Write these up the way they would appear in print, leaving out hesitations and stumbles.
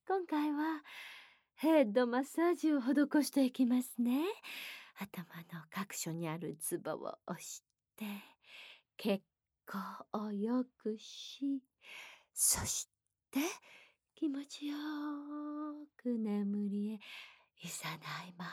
今回はヘッドマッサージを施していきますね。頭の各所にあるツボを押して、血行を良くし、そして気持ちよく眠りへ誘います。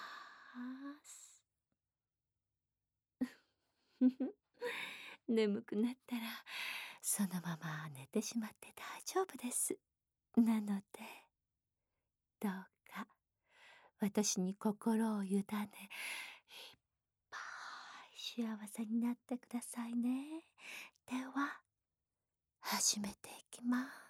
眠くなったらそのまま寝てしまって大丈夫です。なので、どうか私に心を委ね、いっぱい幸せになってくださいね。では、始めていきます。